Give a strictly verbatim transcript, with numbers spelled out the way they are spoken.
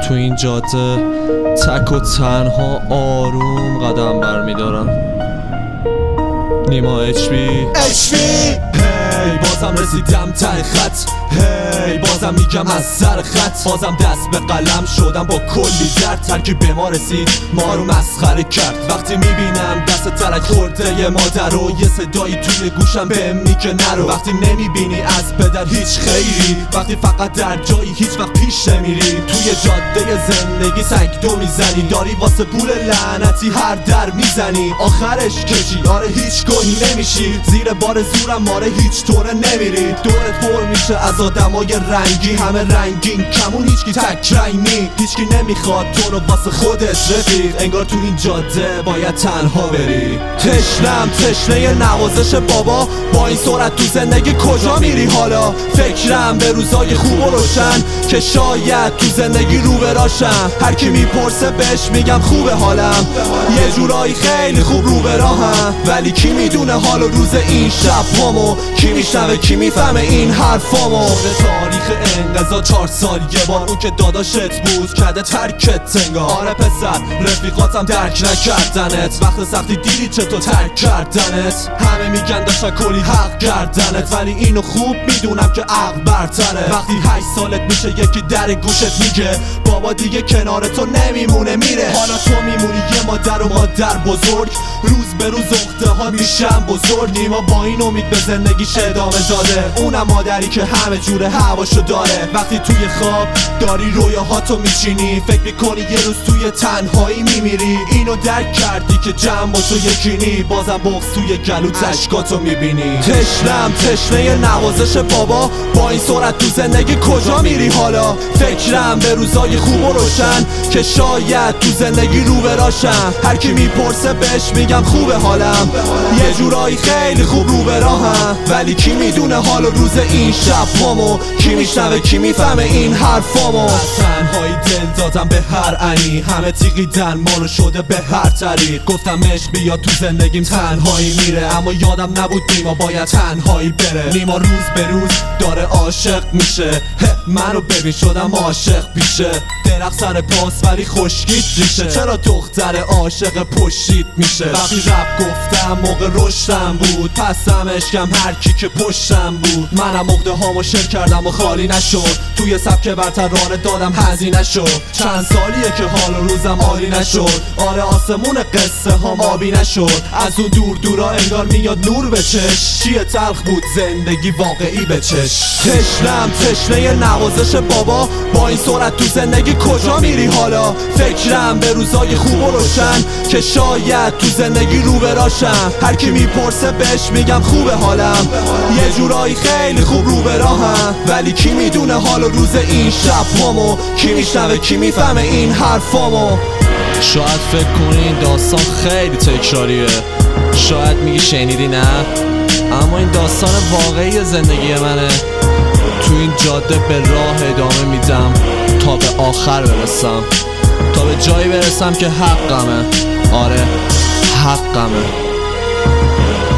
تو این جاده تک و تنها آروم قدم برمیدارم. نیما اچ بی اچ بی هی بازم رسیدم ته خط، هی بازم میگم از سر خط، بازم دست به قلم شدم با کلی درد. ترکی به ما رسید ما رو مسخره کرد. وقتی میبینم دست ترک خورده ی مادر و یه صدایی توی گوشم به میگه نرو. وقتی نمیبینی از پدر هیچ خیری، وقتی فقط در جایی هیچ وقت پیش نمیری، توی جاده زندگی سنگ دو میزنی، داری واسه پول لعنتی هر در میزنی، آخرش کشی آره هیچ گوهی نمیشی، زیر بار زورم ماره هیچ طوره نمیری. دورت پر میشه از آدمای رنگی، همه رنگین کمون هیچکی تک رنگ نی، هیچکی نمیخواد تو رو واسه خودت رفیق، انگار تو این جاده باید تنها بری. تشنم تشنه نوازش بابا، با این سرعت تو زندگی کجا میری حالا؟ فکرم به روزای خوب و روشن که شاید تو زندگی رو براشم، هر کی میپرسه بهش میگم خوبه حالم، یه جورایی خیلی خوب رو براهم، ولی کی میدونه حال و روز این شب هامو، کی میشنوه کی میفهمه این حرفامو. تاریخ انقضا چهار سال یه بار اون که داداشت بود کرده ترکت انگار. آره پسر رفیقاتم درک نکردنت، وقت سختی دیدی چطور ترک کردنت، همه میگن داشتن کلی حق کردنت، ولی اینو خوب میدونم که عقل برتره. وقتی هشت سالت میشه یکی در گوشت میگه بابا دیگه کنار تو نمیمونه میره، حالا تو میمونی یه مادر و مادر بزرگ، روز به روز اخته ها میشم بزرگ. نیما با این امید به زندگیش ادامه داده، اونم مادری که همه جوره هواشو داره. وقتی توی خواب داری رویاهاتو میچینی، فکر میکنی یه روز توی تنهایی میمیری، اینو درک کردی که جمع با تو یکینی، بازم بغض توی گلوت اشکاتو میبینی. تشنم تشنه نوازش بابا، با این سرعت تو زندگی کجا میری حالا؟ فکرم به روزای خوب و روشن که شاید تو زندگی رو براشم، هر کی میپرسه بهش میگم خوبه حالم، یه جورایی خیلی خوب رو براهم، ولی کی میدونه حال و روز این شب هامو، کی میشنوه کی میفهمه این حرفامو. تنهایی دل دادم به هر انی، همه تیقیدن ما رو شده به هر طریق، گفتم عشق بیاد تو زندگیم تنهایی میره، اما یادم نبود نیما باید تنهایی بره. نیما روز به روز داره عاشق میشه، منو ببین شدم عاشق پیشه، درخت سر پاس ولی خشکید ریشه، چرا دختر عاشق پشتید میشه؟ وقتی رپ گفتم موقع رشدم بود، پسم عشقم هر کی که پشتم بود، منم عقده هامو شل کردم و خالی نشد، توی سبک برترانه دادم هزینه شد، چند سالیه که حال و روزم عالی نشد، آره آسمون قصه هام آبی نشد، از اون دور دورا انگار میاد نور به چش، چیه تلخ بود زندگی واقعی به چش. تشنم تشنه نوازش بابا، با این سرعت تو زندگی کجا میری حالا؟ فکرم به روزای خوب و روشن که شاید تو زندگی رو براشم، هر کی میپرسه بهش میگم خوبه حالم، یه جورایی خیلی خوب رو براهم، ولی کی میدونه حال و روز این شب هامو، کی میشنوه کی میفهمه این حرفامو. شاید فکر کنی این داستان خیلی تکراریه، شاید میگی شنیدی نه، اما این داستان واقعی زندگی منه. تو این جاده به راه ادامه میدم تا به آخر برسم، تا به جایی برسم که حقمه، آره حقمه.